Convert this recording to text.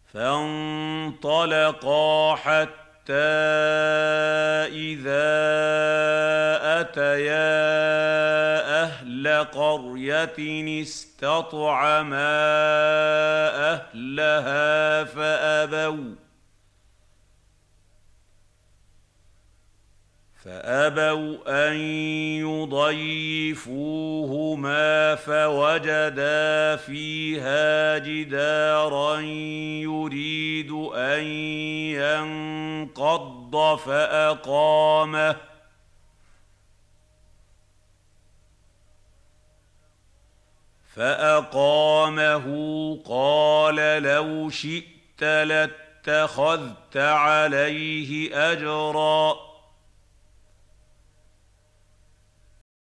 فانطلقا حتى إذا أتيا أهل قرية استطعما أهلها فأبوا أن يضيفوهما فوجدا فيها جدارا يريد أن ينقض فأقامه قال لو شئت لاتخذت عليه أجرا